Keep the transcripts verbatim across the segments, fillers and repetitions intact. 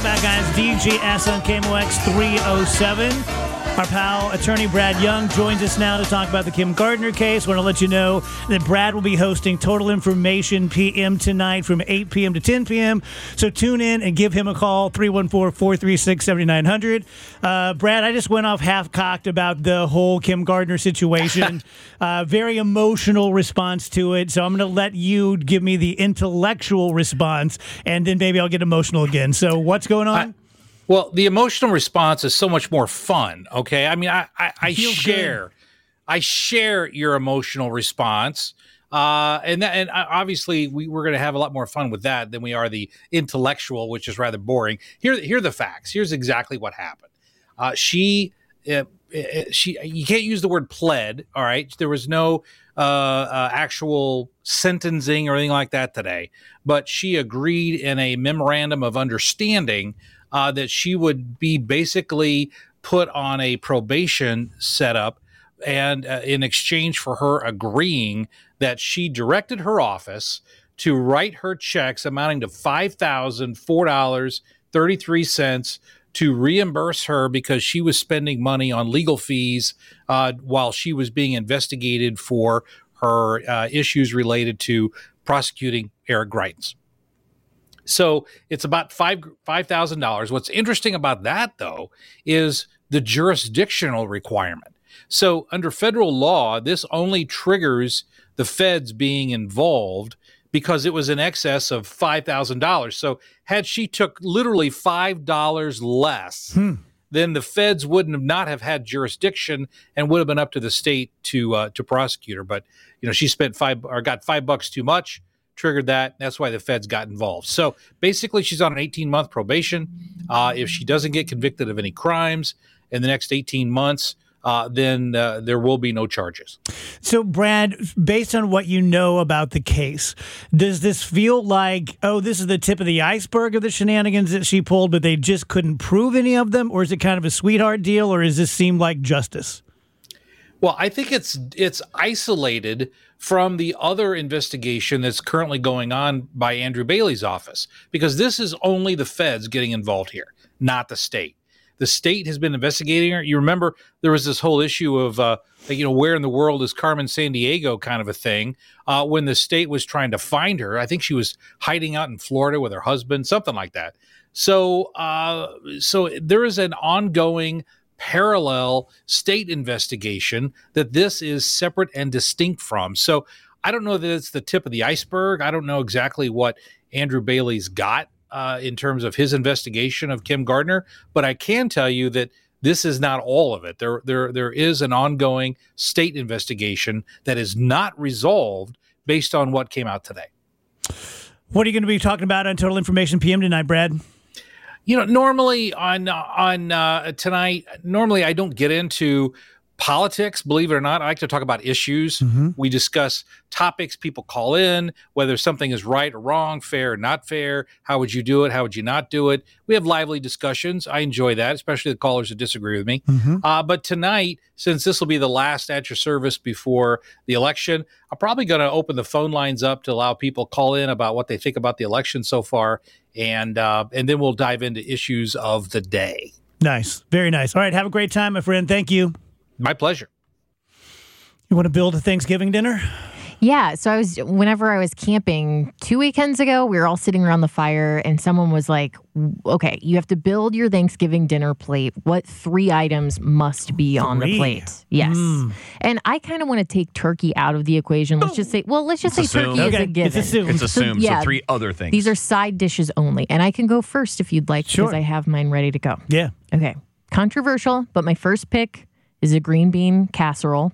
back, guys. D J S on K M O X three oh seven. Our pal, attorney Brad Young, joins us now to talk about the Kim Gardner case. Want to let you know that Brad will be hosting Total Information P M tonight from eight p.m. to ten p.m. So tune in and give him a call, three one four, four three six, seven nine zero zero. Uh, Brad, I just went off half-cocked about the whole Kim Gardner situation. uh, very emotional response to it. So I'm going to let you give me the intellectual response, and then maybe I'll get emotional again. So what's going on? I- Well, the emotional response is so much more fun, okay? I mean, I, I, I share, good. I share your emotional response, uh, and that, and obviously we, we're going to have a lot more fun with that than we are the intellectual, which is rather boring. Here, here are the facts. Here's exactly what happened. Uh, she, uh, she, you can't use the word pled. All right, there was no uh, uh, actual sentencing or anything like that today, but she agreed in a memorandum of understanding. Uh, that she would be basically put on a probation setup, and uh, in exchange for her agreeing that she directed her office to write her checks amounting to five thousand four dollars and thirty-three cents to reimburse her because she was spending money on legal fees uh, while she was being investigated for her uh, issues related to prosecuting Eric Greitens. So it's about five five thousand dollars. What's interesting about that, though, is the jurisdictional requirement. So under federal law, this only triggers the feds being involved because it was in excess of five thousand dollars. So had she took literally five dollars less, hmm. then the feds wouldn't have not have had jurisdiction and would have been up to the state to uh, to prosecute her. But you know, she spent five or got five bucks too much. Triggered that. That's why the feds got involved. So basically, she's on an eighteen-month probation. Uh, if she doesn't get convicted of any crimes in the next eighteen months, uh, then uh, there will be no charges. So, Brad, based on what you know about the case, does this feel like, oh, this is the tip of the iceberg of the shenanigans that she pulled, but they just couldn't prove any of them? Or is it kind of a sweetheart deal, or does this seem like justice? Well, I think it's it's isolated from the other investigation that's currently going on by Andrew Bailey's office, because this is only the feds getting involved here, not the state. The state has been investigating her. You remember there was this whole issue of, uh, you know, where in the world is Carmen Sandiego kind of a thing uh, when the state was trying to find her. I think she was hiding out in Florida with her husband, something like that. So, uh, so there is an ongoing parallel state investigation that this is separate and distinct from. So I don't know that it's the tip of the iceberg. I don't know exactly what Andrew Bailey's got uh, in terms of his investigation of Kim Gardner, but I can tell you that this is not all of it. There, there, there is an ongoing state investigation that is not resolved based on what came out today. What are you going to be talking about on Total Information P M tonight, Brad? You know, normally on on uh, tonight, normally I don't get into politics, believe it or not. I like to talk about issues. Mm-hmm. We discuss topics, people call in, whether something is right or wrong, fair or not fair. How would you do it? How would you not do it? We have lively discussions. I enjoy that, especially the callers that disagree with me. Mm-hmm. Uh, but tonight, since this will be the last at your service before the election, I'm probably going to open the phone lines up to allow people to call in about what they think about the election so far. And uh, and then we'll dive into issues of the day. Nice. Very nice. All right. Have a great time, my friend. Thank you. My pleasure. You want to build a Thanksgiving dinner? Yeah. So I was, whenever I was camping two weekends ago, we were all sitting around the fire and someone was like, okay, you have to build your Thanksgiving dinner plate. What three items must be on Three. the plate? Yes. Mm. And I kind of want to take turkey out of the equation. Let's just say, well, let's just It's say assumed. turkey is Okay, a given. it's assumed. It's assumed. So, So, yeah, three other things. These are side dishes only. And I can go first if you'd like, Sure. because I have mine ready to go. Yeah. Okay. Controversial, but my first pick is a green bean casserole.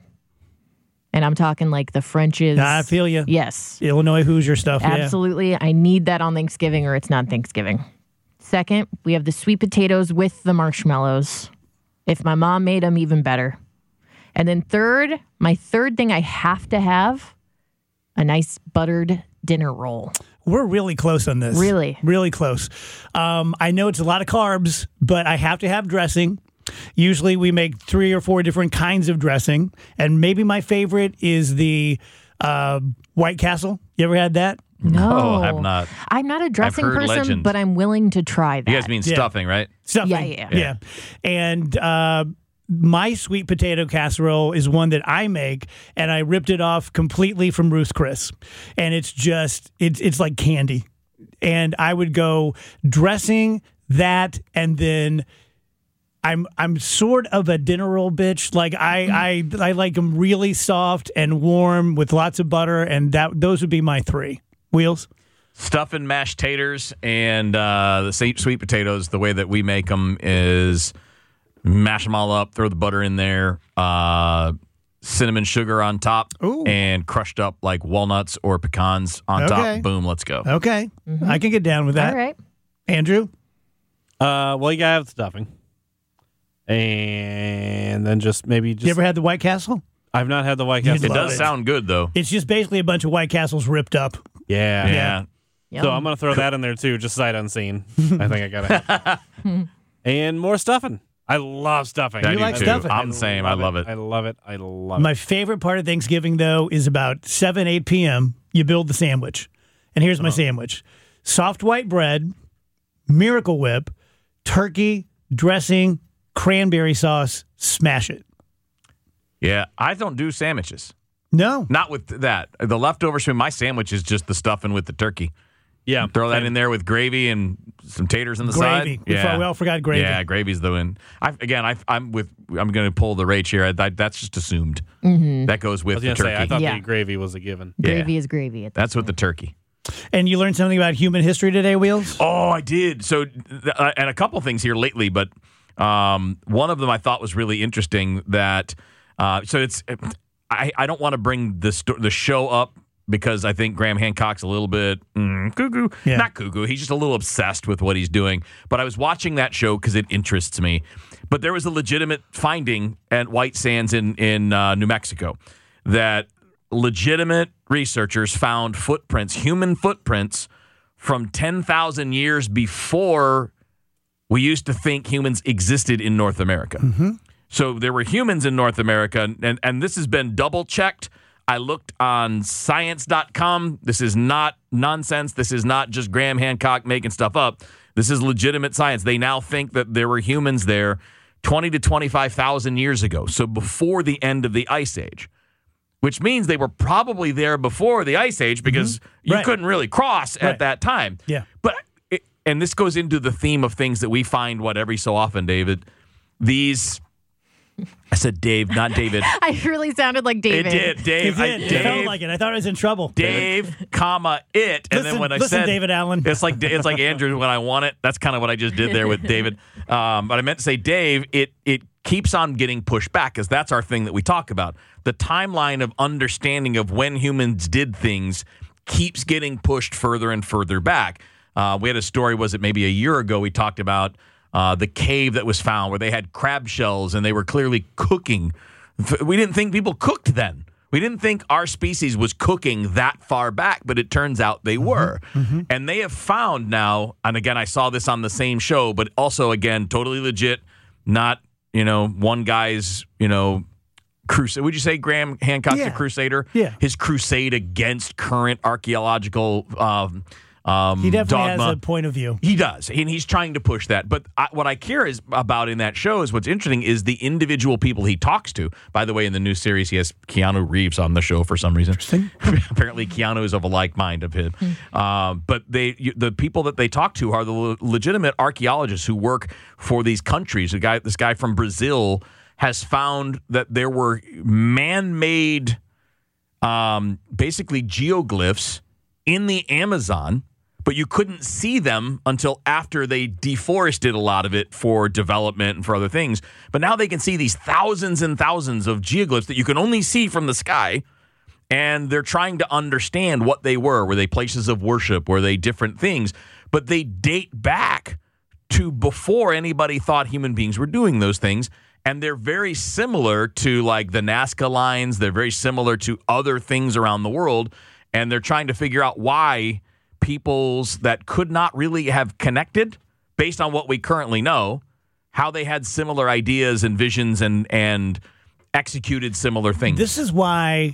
And I'm talking like the French's. I feel you. Yes. Illinois Hoosier stuff. Absolutely. I need that on Thanksgiving or it's not Thanksgiving. Second, we have the sweet potatoes with the marshmallows. If my mom made them, even better. And then third, my third thing I have to have, a nice buttered dinner roll. We're really close on this. Really? Really close. Um, I know it's a lot of carbs, but I have to have dressing. Usually we make three or four different kinds of dressing. And maybe my favorite is the uh, White Castle. You ever had that? No, I have not. I'm not a dressing heard person, legend. but I'm willing to try that. You guys mean Yeah. stuffing, right? Stuffing. Yeah, yeah, yeah. yeah. And uh, my sweet potato casserole is one that I make, and I ripped it off completely from Ruth Chris. And it's just, it's, it's like candy. And I would go dressing, that, and then I'm I'm sort of a dinner roll bitch. Like I I, I like them really soft and warm with lots of butter, and that those would be my three. Wheels? Stuffing mashed taters and uh, the sweet sweet potatoes, the way that we make them is mash them all up, throw the butter in there, uh, cinnamon sugar on top, Ooh. and crushed up like walnuts or pecans on Okay. top. Boom, let's go. Okay. I can get down with that. All right. Andrew? Uh, well, you gotta have the stuffing, and then just maybe just. You ever had the White Castle? I've not had the White You Castle. It love does it. sound good, though. It's just basically a bunch of White Castles ripped up. Yeah. Yeah. Yum. So I'm gonna throw that in there too, just sight unseen. I think I gotta. Have. And more stuffing. I love stuffing. I You do like too. stuffing? I'm the same. I love it. I love it. I love My it. favorite part of Thanksgiving, though, is about seven, eight p.m. You build the sandwich. And here's my sandwich. Soft white bread, Miracle Whip, turkey, dressing, cranberry sauce, smash it. Yeah, I don't do sandwiches. No. Not with that. The leftovers from my sandwich is just the stuffing with the turkey. Yeah. Throw that in there with gravy and some taters on the Gravy. side. We for- we all forgot gravy. Yeah, gravy's the win. I, again, I, I'm with. I'm going to pull the Rach here. I, I, that's just assumed. That goes I with was the gonna turkey. say I thought Yeah. the gravy was a given. Gravy Yeah. is gravy. At That's with the turkey. And you learned something about human history today, Wheels? Oh, I did. So, th- uh, and a couple things here lately, but um, one of them I thought was really interesting. That uh, so it's. I, I don't want to bring the sto- the show up because I think Graham Hancock's a little bit mm, cuckoo. Yeah. Not cuckoo. He's just a little obsessed with what he's doing. But I was watching that show because it interests me. But there was a legitimate finding at White Sands in in uh, New Mexico that legitimate researchers found footprints, human footprints, from ten thousand years before we used to think humans existed in North America. Mm-hmm. So there were humans in North America, and, and this has been double-checked. I looked on science dot com. This is not nonsense. This is not just Graham Hancock making stuff up. This is legitimate science. They now think that there were humans there twenty to twenty-five thousand years ago, so before the end of the Ice Age, which means they were probably there before the Ice Age because you Right. couldn't really cross at Right. that time. Yeah. But it, and this goes into the theme of things that we find what every so often, David. These I said Dave, not David. I really sounded like David. It did, It Dave. I, did. It Dave, felt like it. I thought I was in trouble. Dave, comma it, and Listen- then when I listen, said David Allen. it's like it's like Andrew when I want it. That's kind of what I just did there with David. Um, but I meant to say Dave. It it keeps on getting pushed back because that's our thing that we talk about. The timeline of understanding of when humans did things keeps getting pushed further and further back. Uh, we had a story. Was it maybe a year ago? We talked about uh, the cave that was found where they had crab shells and they were clearly cooking. We didn't think people cooked then. We didn't think our species was cooking that far back, but it turns out they were. Mm-hmm. And they have found now, and again, I saw this on the same show, but also, again, totally legit, not, you know, one guy's, you know, crusade. Would you say Graham Hancock's Yeah. a crusader? Yeah. His crusade against current archaeological um, um, He definitely dogma. has a point of view. He does, and he's trying to push that. But I, what I care is about in that show is what's interesting is the individual people he talks to. By the way, in the new series, he has Keanu Reeves on the show for some reason. Interesting. Apparently, Keanu is of a like mind of him. Um, but they, you, the people that they talk to are the le- legitimate archaeologists who work for these countries. A guy, this guy from Brazil, has found that there were man-made, um, basically geoglyphs in the Amazon. But you couldn't see them until after they deforested a lot of it for development and for other things. But now they can see these thousands and thousands of geoglyphs that you can only see from the sky. And they're trying to understand what they were. Were they places of worship? Were they different things? But they date back to before anybody thought human beings were doing those things. And they're very similar to like the Nazca lines. They're very similar to other things around the world. And they're trying to figure out why peoples that could not really have connected based on what we currently know, how they had similar ideas and visions and and executed similar things. This is why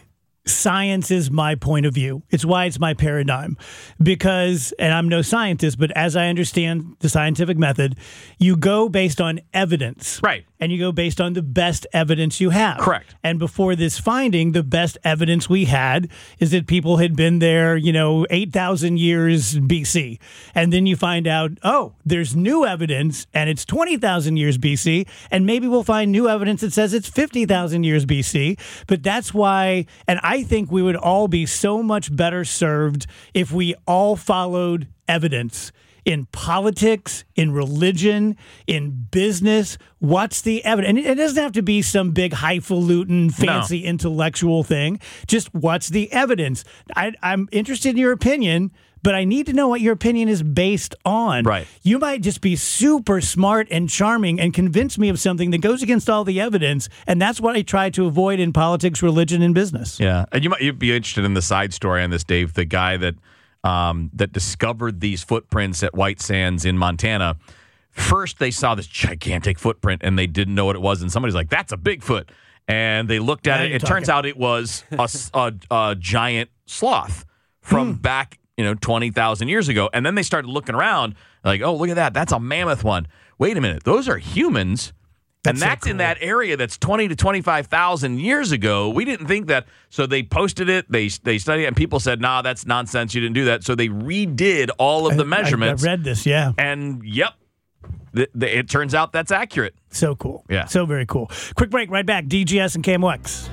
science is my point of view. It's why it's my paradigm. Because, and I'm no scientist, but as I understand the scientific method, you go based on evidence. Right. And you go based on the best evidence you have. Correct. And before this finding, the best evidence we had is that people had been there, you know, eight thousand years B C. And then you find out, oh, there's new evidence and it's twenty thousand years B C. And maybe we'll find new evidence that says it's fifty thousand years B C. But that's why, and I think we would all be so much better served if we all followed evidence. In politics, in religion, in business, what's the evidence? And it doesn't have to be some big highfalutin, fancy no. intellectual thing. Just what's the evidence? I, I'm interested in your opinion, but I need to know what your opinion is based on. Right. You might just be super smart and charming and convince me of something that goes against all the evidence, and that's what I try to avoid in politics, religion, and business. Yeah, and you might you'd be interested in the side story on this, Dave. The guy that um, that discovered these footprints at White Sands in Montana. First, they saw this gigantic footprint, and they didn't know what it was, and somebody's like, "That's a Bigfoot," and they looked at now it. It talking. turns out it was a, a, a giant sloth from Hmm. back, you know, twenty thousand years ago. And then they started looking around, like, "Oh, look at that! That's a mammoth one." Wait a minute, those are humans. And That's so that's in cool. that area that's twenty to twenty-five thousand years ago. We didn't think that. So they posted it, they they studied it, and people said, nah, that's nonsense. You didn't do that. So they redid all of the I- measurements. I, I read this, yeah. And, yep, th- th- it turns out that's accurate. So cool. Yeah. So very cool. Quick break, right back. D G S and K M O X.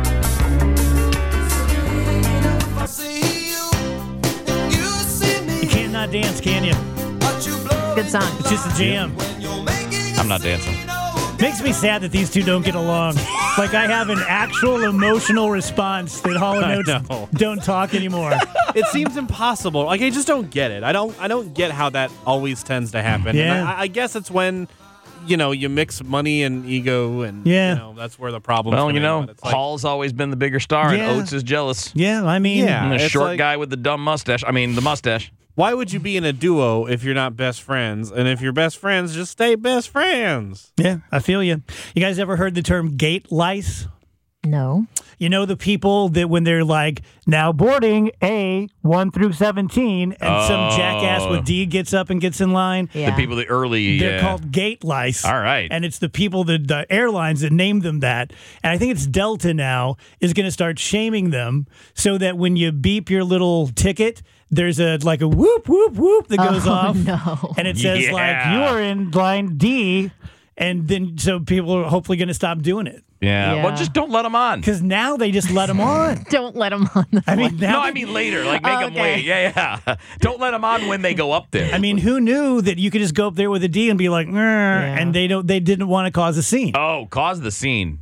You can't not dance, can you? Good song. It's just a jam. I'm not dancing. Makes me sad that these two don't get along. Like I have an actual emotional response that Hall and I Oates know. don't talk anymore. It seems impossible. Like I just don't get it. I don't. I don't get how that always tends to happen. Yeah. And I, I guess it's when, you know, you mix money and ego, and Yeah. you know, that's where the problem. Well, you know, Hall's always been the bigger star, Yeah. and Oates is jealous. Yeah, I mean, Yeah. And the it's short like- guy with the dumb mustache. I mean, the mustache. Why would you be in a duo if you're not best friends? And if you're best friends, just stay best friends. yeah, I feel you. You guys ever heard the term gate lice? No. You know the people that when they're like, now boarding A one through seventeen, and some jackass with D gets up and gets in line? Yeah. The people that early. They're yeah. called gate lice. All right. And it's the people, that the airlines that named them that. And I think it's Delta now is going to start shaming them so that when you beep your little ticket, there's a like a whoop, whoop, whoop that goes Oh, off. no. And it says Yeah. like, you are in line D. And then so people are hopefully going to stop doing it. Yeah. Yeah. Well, just don't let them on. Because now they just let them on. Don't let them on the I mean, now No, they- I mean later. Like, make Oh, them okay. wait. Yeah, yeah. Don't let them on when they go up there. I mean, who knew that you could just go up there with a D and be like, "Grr," and they don't, they didn't want to cause a scene. Oh, cause the scene.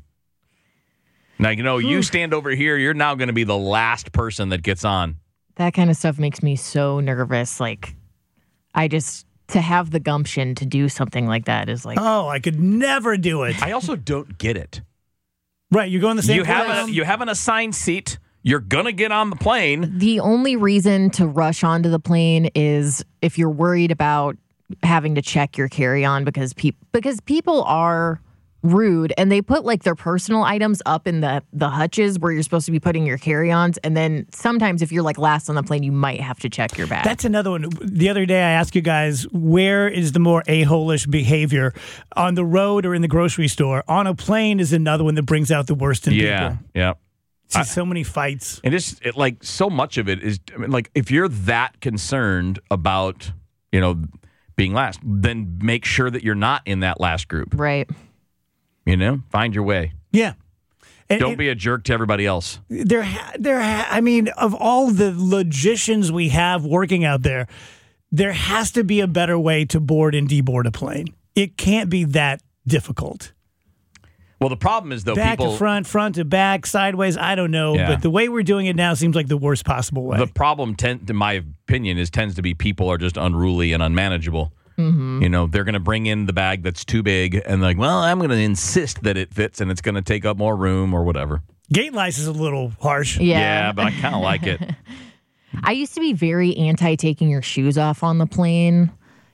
Now, you know, you stand over here, you're now going to be the last person that gets on. That kind of stuff makes me so nervous. Like, I just, to have the gumption to do something like that is like, Oh, I could never do it. I also don't get it. Right, you're going the same You have, place. a, you have an assigned seat. You're going to get on the plane. the only reason to rush onto the plane is if you're worried about having to check your carry-on because people because people are rude and they put like their personal items up in the the hutches where you're supposed to be putting your carry-ons, and then sometimes if you're like last on the plane you might have to check your bag. That's another one. The other day I asked you guys, where is the more a-hole-ish behavior? On the road or in the grocery store? On a plane is another one that brings out the worst in Yeah, people. yeah. See so many fights. And just it, like so much of it is I mean, like if you're that concerned about, you know, being last, then make sure that you're not in that last group. right. You know, find your way. Yeah. And Don't it- be a jerk to everybody else. there, ha- there. Ha- I mean, of all the logicians we have working out there, there has to be a better way to board and deboard a plane. It can't be that difficult. Well, the problem is though, Back people. to front, front to back, sideways. I don't know, Yeah. but the way we're doing it now seems like the worst possible way. The problem, tend, in my opinion, is tends to be people are just unruly and unmanageable. Mm-hmm. You know, they're going to bring in the bag that's too big and like, well, I'm going to insist that it fits and it's going to take up more room or whatever. Gate lice is a little harsh. Yeah. but I kind of like it. I used to be very anti taking your shoes off on the plane.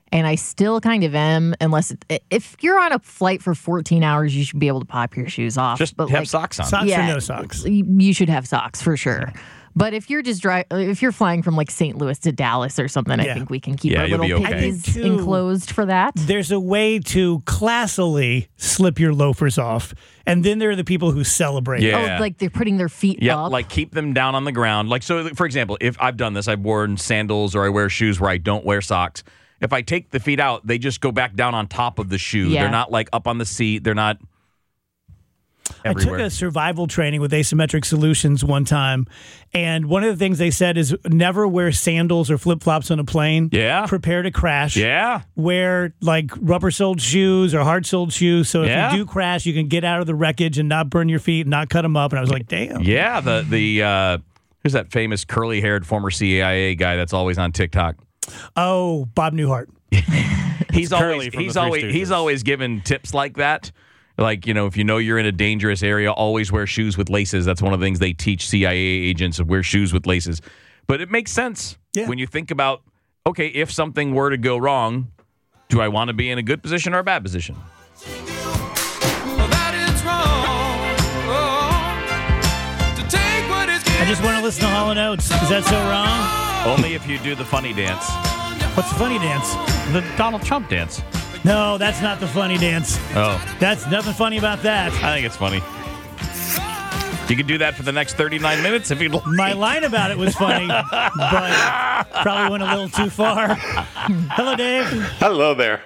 And I still kind of am, unless it, if you're on a flight for fourteen hours, you should be able to pop your shoes off. Just but have like, socks on. Socks Yeah. or no socks? you you should have socks for sure. But if you're just dri- if you're flying from like Saint Louis to Dallas or something, Yeah. I think we can keep Yeah, our you'll little be okay. piggies I think, too, enclosed for that. There's a way to classily slip your loafers off, and then there are the people who celebrate. Yeah. Oh, like they're putting their feet Yeah, up. like keep them down on the ground. Like, so for example, if I've done this, I've worn sandals or I wear shoes where I don't wear socks. If I take the feet out, they just go back down on top of the shoe. Yeah. They're not like up on the seat. They're not everywhere. I took a survival training with Asymmetric Solutions one time, and one of the things they said is never wear sandals or flip-flops on a plane. Yeah. Prepare to crash. Yeah. Wear like rubber-soled shoes or hard-soled shoes, so if Yeah. you do crash, you can get out of the wreckage and not burn your feet and not cut them up. And I was like, damn. Yeah, the the uh, who's that famous curly-haired former C I A guy that's always on TikTok? Oh, Bob Newhart. He's Curly always from the he's Three always he's Stooges. always given tips like that. Like, you know, if you know you're in a dangerous area, always wear shoes with laces. That's one of the things they teach C I A agents, of wear shoes with laces. But it makes sense Yeah. when you think about, okay, if something were to go wrong, do I want to be in a good position or a bad position? I just want to listen to Hall and Oates. Is that so wrong? Only if you do the funny dance, What's the funny dance? the Donald Trump dance. No, that's not the funny dance. Oh, That's nothing funny about that. I think it's funny. You could do that for the next thirty-nine minutes if you'd like. My line about it was funny, but probably went a little too far. Hello, Dave. Hello there.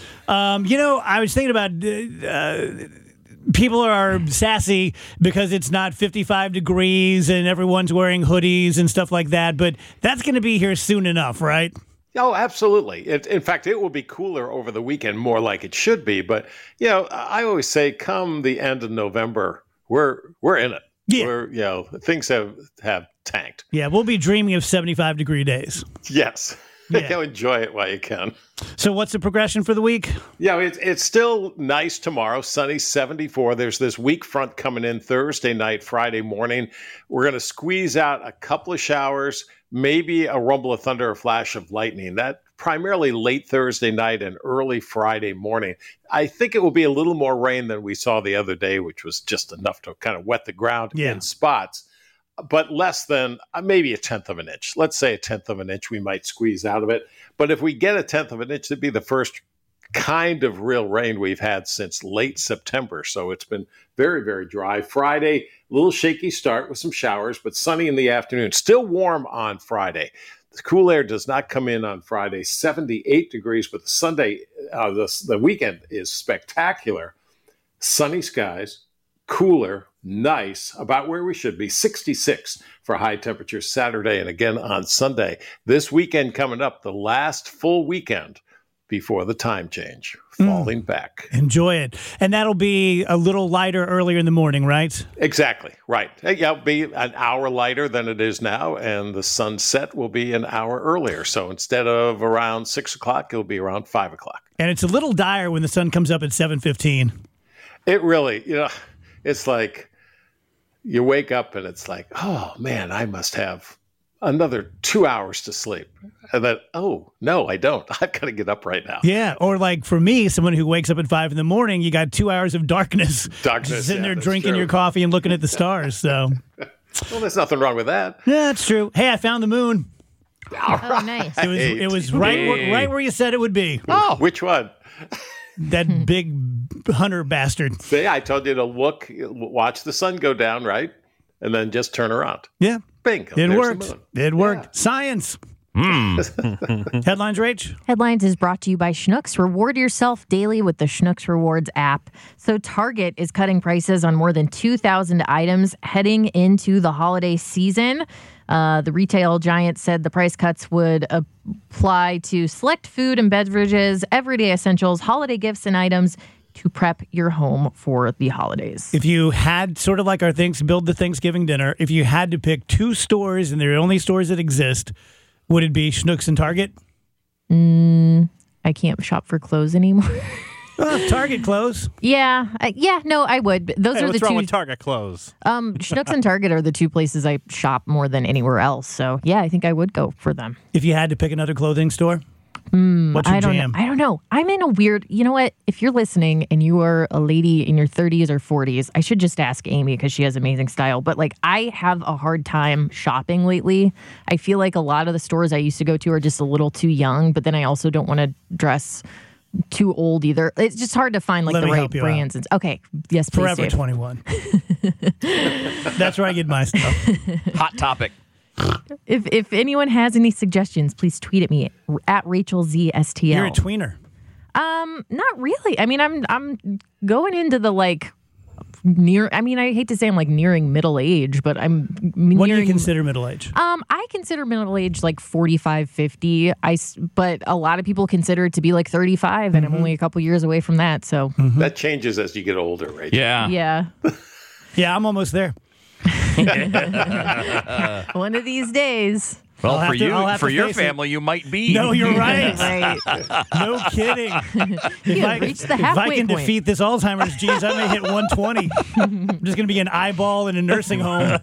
Um, you know, I was thinking about uh, people are sassy because it's not fifty-five degrees and everyone's wearing hoodies and stuff like that, but that's going to be here soon enough, right? Oh, absolutely. It, in fact, it will be cooler over the weekend, more like it should be. But, you know, I always say come the end of November, we're we're in it. Yeah. We're, you know, things have, have tanked. Yeah, we'll be dreaming of seventy-five degree days. Yes. Yeah. You know, enjoy it while you can. So what's the progression for the week? Yeah, it's it's still nice tomorrow, sunny seventy-four. There's this weak front coming in Thursday night, Friday morning. We're going to squeeze out a couple of showers, maybe a rumble of thunder, a flash of lightning. That primarily late Thursday night and early Friday morning. I think it will be a little more rain than we saw the other day, which was just enough to kind of wet the ground Yeah. in spots, but less than uh, maybe a tenth of an inch. Let's say a tenth of an inch we might squeeze out of it. But if we get a tenth of an inch, it'd be the first kind of real rain we've had since late September. So it's been very, very dry. Friday, a little shaky start with some showers, but sunny in the afternoon. Still warm on Friday. The cool air does not come in on Friday, seventy-eight degrees, but the Sunday, uh, the, the weekend is spectacular. Sunny skies, cooler, nice, about where we should be, sixty-six for high temperatures Saturday and again on Sunday. This weekend coming up, the last full weekend before the time change, falling back. Enjoy it. And that'll be a little lighter earlier in the morning, right? Exactly, right. Yeah, it'll be an hour lighter than it is now, and the sunset will be an hour earlier. So instead of around six o'clock, it'll be around five o'clock. And it's a little dire when the sun comes up at seven fifteen. It really, you know, it's like you wake up and it's like, oh man, I must have another two hours to sleep. And then, oh, no, I don't. I've got to get up right now. Yeah, or like for me, someone who wakes up at five in the morning, you got two hours of darkness. Darkness, Just sitting yeah, there that's drinking true. your coffee and looking at the stars. So, Well, there's nothing wrong with that. yeah, that's true. Hey, I found the moon. Oh, nice. It was Hey, it was right where, hey. right where you said it would be. Oh, which one? That big hunter bastard. See, I told you to look, watch the sun go down, right? And then just turn around. Yeah, Bing. it there's the worked. moon. It worked. Yeah. Science. Hmm. Headlines, Rach? Headlines is brought to you by Schnucks. Reward yourself daily with the Schnucks Rewards app. So Target is cutting prices on more than two thousand items heading into the holiday season. Uh, the retail giant said the price cuts would apply to select food and beverages, everyday essentials, holiday gifts, and items to prep your home for the holidays. If you had sort of like our things, build the Thanksgiving dinner, if you had to pick two stores and they're the only stores that exist, would it be Schnucks and Target? Mm, I can't shop for clothes anymore. Oh, Target clothes. yeah, I, yeah, no, I would. Those Hey, are what's the wrong two. with Target clothes? Um, Schnucks and Target are the two places I shop more than anywhere else. So yeah, I think I would go for them. If you had to pick another clothing store? What's your I don't jam? know. I don't know. I'm in a weird, you know what? If you're listening and you are a lady in your thirties or forties, I should just ask Amy because she has amazing style. But like, I have a hard time shopping lately. I feel like a lot of the stores I used to go to are just a little too young, but then I also don't want to dress too old either. It's just hard to find like Let the me right help you brands. And, okay. Yes, please, Forever Dave. twenty-one. That's where I get my stuff. Hot topic. If if anyone has any suggestions, please tweet at me at Rachel Z S T L. You're a tweener. Um, not really. I mean, I'm I'm going into the like near. I mean, I hate to say I'm like nearing middle age, but I'm nearing. What do you consider middle age? Um, I consider middle age like forty-five, fifty. I s- but a lot of people consider it to be like thirty-five, and I'm only a couple years away from that. So That changes as you get older, Rachel. Yeah. yeah, Yeah, I'm almost there. one of these days. Well, I'll have for to- you, I'll have for to your face it. family, you might be. No, you're right. Right. No kidding. If You I, reached the if I halfway can point. defeat this Alzheimer's genes, I may hit one twenty. I'm just going to be an eyeball in a nursing home.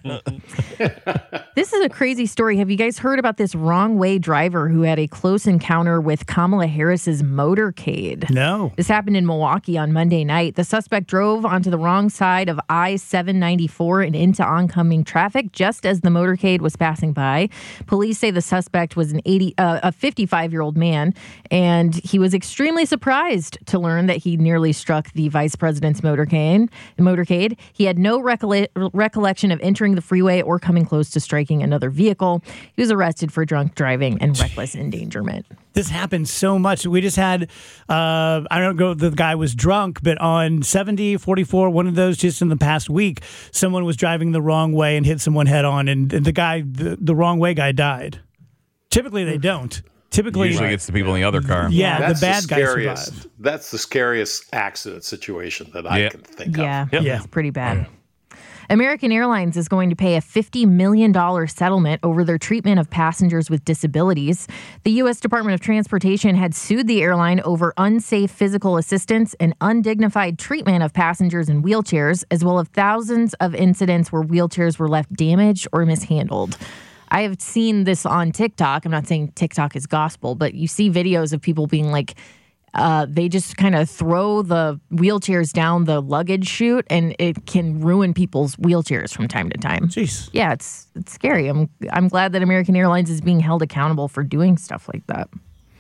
This is a crazy story. Have you guys heard about this wrong way driver who had a close encounter with Kamala Harris's motorcade? No. This happened in Milwaukee on Monday night. The suspect drove onto the wrong side of I seven ninety-four and into oncoming traffic just as the motorcade was passing by. Police say the suspect was an eighty, uh, a fifty-five-year-old man, and he was extremely surprised to learn that he nearly struck the vice president's motorcade. Motorcade. He had no recolle- recollection of entering the freeway or coming close to striking another vehicle. He was arrested for drunk driving and reckless endangerment. This happens so much. We just had, uh, I don't know if the guy was drunk, but on seventy, forty-four, one of those just in the past week, someone was driving the wrong way and hit someone head on, and the guy, the, the wrong way guy died. Typically, they don't. Typically, Usually it's the people in the other car. yeah, That's the bad guy scariest. survived. That's the scariest accident situation that I Yeah. can think Yeah, of. Yep. Yeah. it's pretty bad. American Airlines is going to pay a fifty million dollars settlement over their treatment of passengers with disabilities. The U S Department of Transportation had sued the airline over unsafe physical assistance and undignified treatment of passengers in wheelchairs, as well as thousands of incidents where wheelchairs were left damaged or mishandled. I have seen this on TikTok. I'm not saying TikTok is gospel, but you see videos of people being like, Uh, they just kind of throw the wheelchairs down the luggage chute, and it can ruin people's wheelchairs from time to time. Jeez. Yeah, it's it's scary. I'm I'm glad that American Airlines is being held accountable for doing stuff like that.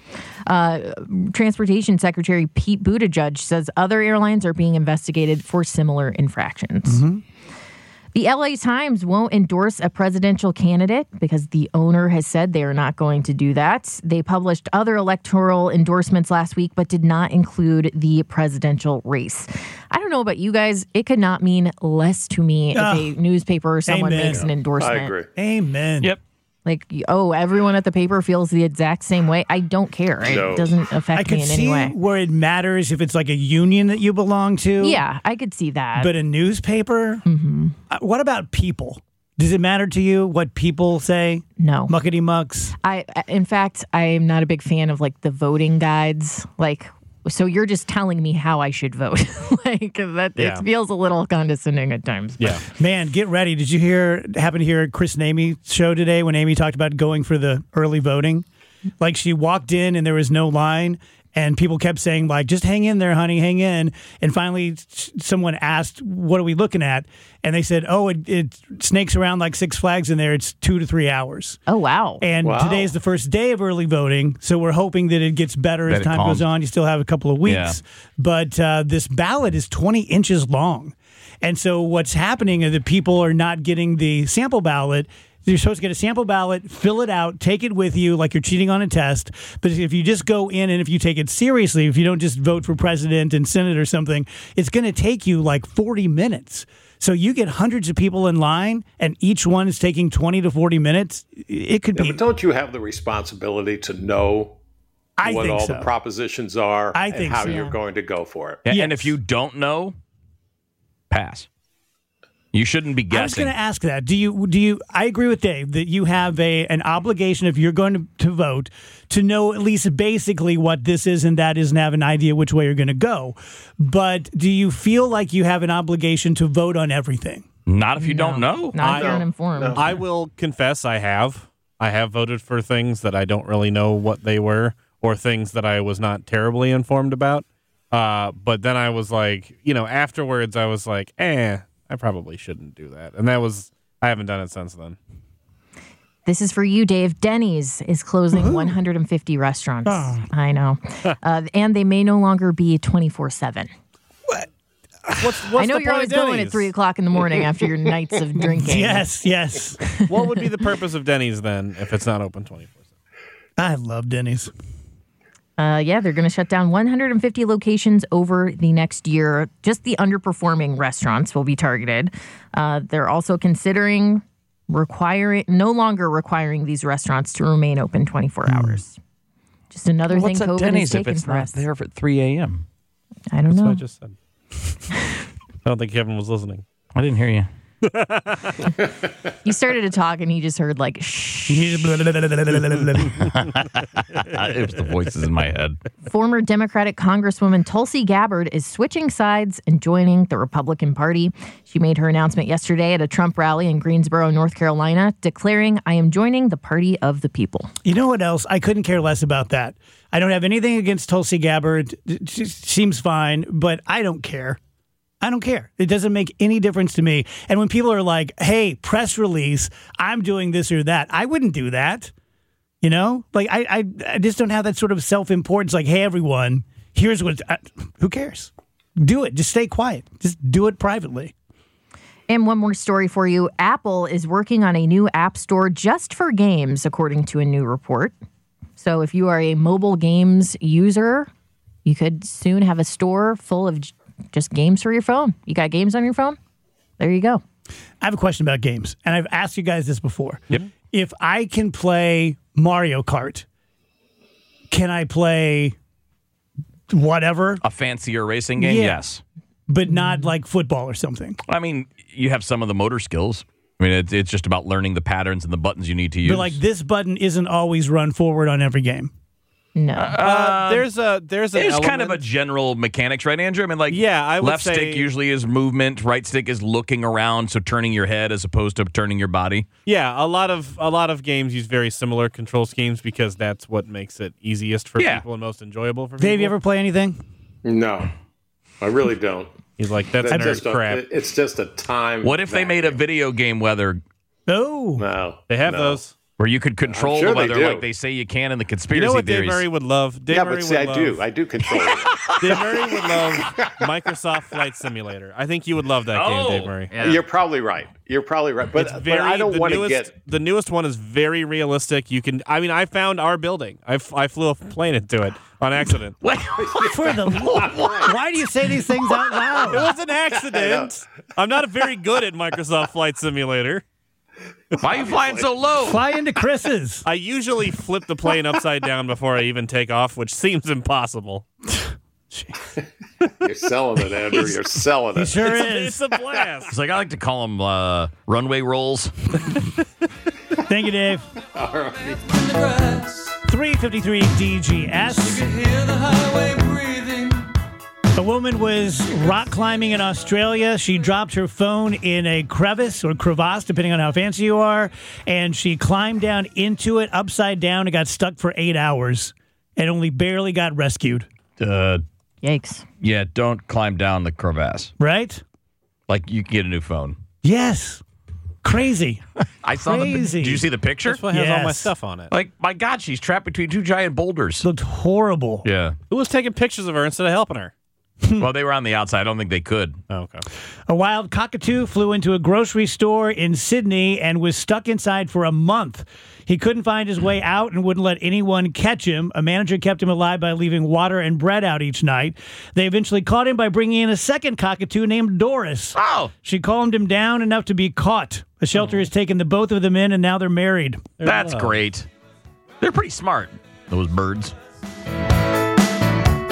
Uh, Transportation Secretary Pete Buttigieg says other airlines are being investigated for similar infractions. The L A Times won't endorse a presidential candidate because the owner has said they are not going to do that. They published other electoral endorsements last week, but did not include the presidential race. I don't know about you guys. It could not mean less to me Oh, if a newspaper or someone amen. makes an endorsement. I agree. Amen. Yep. Like, oh, everyone at the paper feels the exact same way. I don't care. No. It doesn't affect I could me in see any way. where it matters if it's like a union that you belong to. Yeah, I could see that. But a newspaper? Mm-hmm. Uh, what about people? Does it matter to you what people say? no. Muckety mucks. I, in fact, I am not a big fan of like the voting guides. Like, so you're just telling me how I should vote. Like that, Yeah. it feels a little condescending at times. Yeah. Man, get ready. Did you hear, happen to hear Chris and Amy show today when Amy talked about going for the early voting? Like she walked in and there was no line. And people kept saying, like, just hang in there, honey, hang in. And finally, s- someone asked, what are we looking at? And they said, oh, it, it snakes around like Six Flags in there. It's two to three hours. Oh, wow. And Wow. today is the first day of early voting. So we're hoping that it gets better That as it time calms. goes on. You still have a couple of weeks. Yeah. But uh, this ballot is twenty inches long. And so what's happening is that people are not getting the sample ballot. You're supposed to get a sample ballot, fill it out, take it with you like you're cheating on a test. But if you just go in and if you take it seriously, if you don't just vote for president and senate or something, it's going to take you like forty minutes. So you get hundreds of people in line and each one is taking twenty to forty minutes. It could Yeah, be. but don't you have the responsibility to know I what think all so. the propositions are I and think how so. you're going to go for it? And, Yes. and if you don't know, pass. You shouldn't be I was guessing. going to ask that. Do you? Do you? I agree with Dave that you have a an obligation if you're going to, to vote to know at least basically what this is and that is, and have an idea which way you're going to go. But do you feel like you have an obligation to vote on everything? Not if you don't know. Not if you're No. uninformed. I will confess I have. I have voted for things that I don't really know what they were or things that I was not terribly informed about. Uh, but then I was like, you know, afterwards I was like, eh, I probably shouldn't do that. And that was, I haven't done it since then. This is for you, Dave. Denny's is closing Woo-hoo. one hundred fifty restaurants. Oh. I know. uh, and they may no longer be twenty-four seven. What? What's, what's I know the you're always going at three o'clock in the morning after your nights of drinking. Yes, yes. What would be the purpose of Denny's then if it's not open twenty-four seven? I love Denny's. Uh, yeah, they're going to shut down one hundred fifty locations over the next year. Just the underperforming restaurants will be targeted. Uh, they're also considering requiring, no longer requiring these restaurants to remain open twenty-four hours. Just another well, thing what's COVID Denny's has taken if it's for not us. there at three a.m.? I don't That's know. what I just said. I don't think Kevin was listening. I didn't hear you. He started to talk and he just heard like shh. It was the voices in my head. Former Democratic Congresswoman Tulsi Gabbard is switching sides and joining the Republican Party. She made her announcement yesterday at a Trump rally in Greensboro, North Carolina, declaring, "I am joining the party of the people." You know what else? I couldn't care less about that. I don't have anything against Tulsi Gabbard. She seems fine, but I don't care. I don't care. It doesn't make any difference to me. And when people are like, hey, press release, I'm doing this or that, I wouldn't do that. You know, like I, I, I just don't have that sort of self-importance. Like, hey, everyone, here's what, I, who cares? Do it. Just stay quiet. Just do it privately. And one more story for you. Apple is working on a new app store just for games, according to a new report. So if you are a mobile games user, you could soon have a store full of just games for your phone. You got games on your phone? There you go. I have a question about games, and I've asked you guys this before. Yep. If I can play Mario Kart, can I play whatever? A fancier racing game? Yeah. Yes. But not like football or something. I mean, you have some of the motor skills. I mean, it's, it's just about learning the patterns and the buttons you need to use. But like this button isn't always run forward on every game. No. Uh, there's a there's an It's element. kind of a general mechanics, right, Andrew? I mean, like, Yeah, I would left say- stick usually is movement, right stick is looking around, so turning your head as opposed to turning your body. Yeah, a lot of a lot of games use very similar control schemes because that's what makes it easiest for Yeah. people and most enjoyable for people. Dave, you ever play anything? No, I really don't. He's like, that's That's nerd just a- crap. it's just a time. What if they made a video game weather Oh. No, They have no. those. where you could control sure the they weather do. like they say you can in the conspiracy You know what theories? Dave Murray would love? Dave Yeah, Murray but see, I would do. love, I do control it. Dave Murray would love Microsoft Flight Simulator. I think you would love that Oh, game, Dave Murray. yeah. You're probably right. You're probably right. But, It's but very. I don't the want to newest, get. the newest one is very realistic. You can. I mean, I found our building. I, f- I flew a plane into it on accident. Wait, For the why do you say these things out It loud? was an accident. I'm not very good at Microsoft Flight Simulator. why are you flying so low? Fly into Chris's. I usually flip the plane upside down before I even take off, which seems impossible. You're selling it, Andrew. You're selling He it. sure It's is. a blast. It's like I like to call them uh, runway rolls. Thank you, Dave. three fifty-three D G S. A woman was rock climbing in Australia. She dropped her phone in a crevice or crevasse, depending on how fancy you are, and she climbed down into it upside down and got stuck for eight hours and only barely got rescued. Uh, Yikes. yeah, don't climb down the crevasse. Right? Like, you can get a new phone. Yes. Crazy. I saw the. Crazy. Did you see the picture? That's what has all my Yes. stuff on it. Like, my God, she's trapped between two giant boulders. Looked horrible. Yeah. Who was taking pictures of her instead of helping her? Well, they were on the outside. I don't think they could. Oh, okay. A wild cockatoo flew into a grocery store in Sydney and was stuck inside for a month. He couldn't find his way out and wouldn't let anyone catch him. A manager kept him alive by leaving water and bread out each night. They eventually caught him by bringing in a second cockatoo named Doris. Oh, She calmed him down enough to be caught. A shelter has taken the both of them in, and now they're married. that's great. They're pretty smart, those birds.